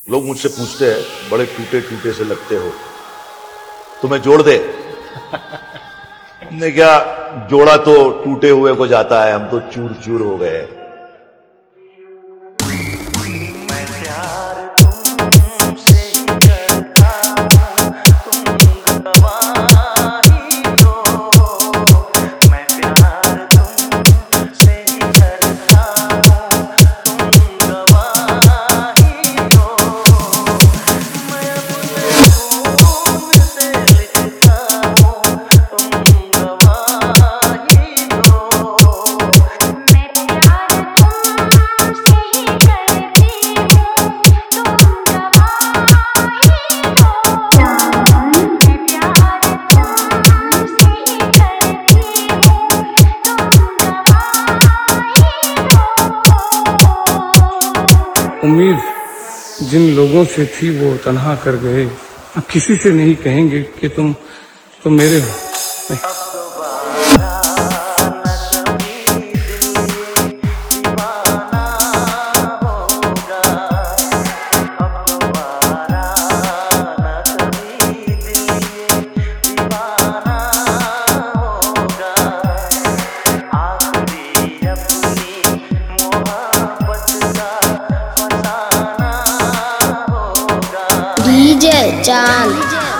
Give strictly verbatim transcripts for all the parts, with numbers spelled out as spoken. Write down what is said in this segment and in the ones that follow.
लोग मुझसे पूछते हैं, बड़े टूटे टूटे से लगते हो, तुम्हें जोड़ दे। हमने क्या जोड़ा, तो टूटे हुए को जाता है, हम तो चूर चूर हो गए। उम्मीद जिन लोगों से थी वो तन्हा कर गए, अब किसी से नहीं कहेंगे कि तुम तुम मेरे हो। नहीं। डीजे चांद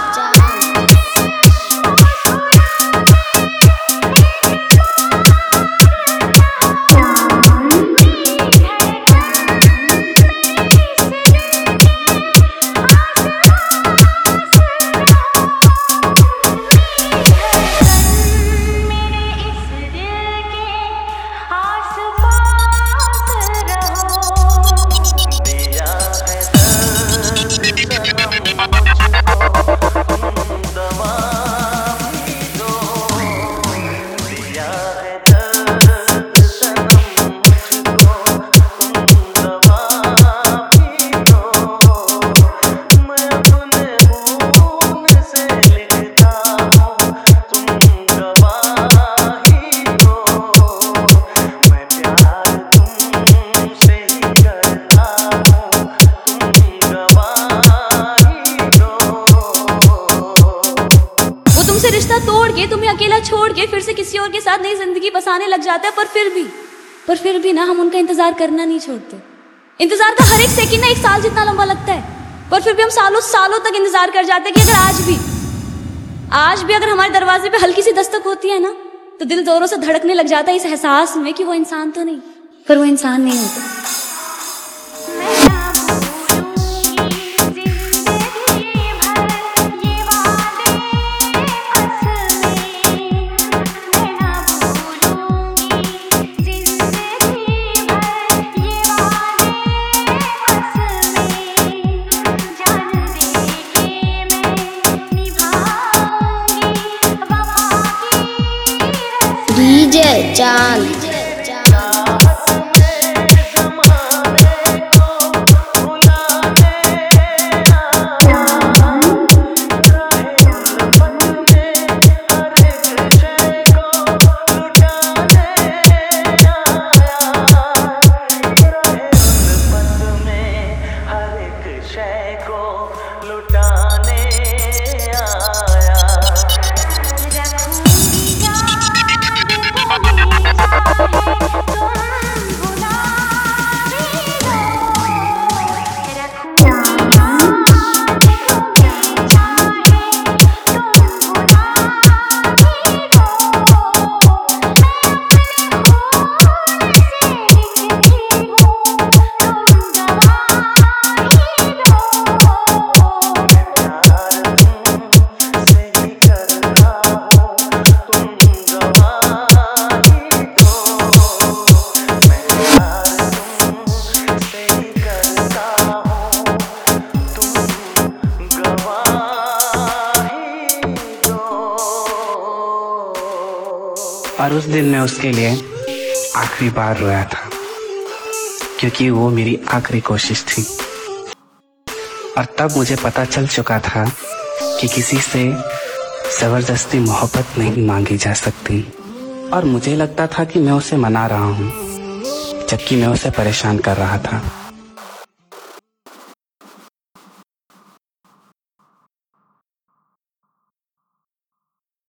रिश्ता तोड़ के तुम्हें अकेला छोड़ के फिर से किसी और के साथ नई जिंदगी बसाने लग जाता है, पर फिर भी पर फिर भी ना हम उनका इंतजार करना नहीं छोड़ते। इंतजार का हर एक सेकंड ना एक साल जितना लंबा लगता है, पर फिर भी हम सालों सालों तक इंतजार कर जाते हैं कि अगर आज भी आज भी अगर हमारे दरवाजे पे हल्की सी दस्तक होती है ना, तो दिल जोरों से धड़कने लग जाता है इस एहसास में कि वो इंसान तो नहीं, पर वो इंसान नहीं होता। डीजे चांद और उस दिन मैं उसके लिए आखिरी बार रोया था, क्योंकि वो मेरी आखिरी कोशिश थी। और तब मुझे पता चल चुका था कि किसी से जबरदस्ती मोहब्बत नहीं मांगी जा सकती। और मुझे लगता था कि मैं उसे मना रहा हूँ, जबकि मैं उसे परेशान कर रहा था।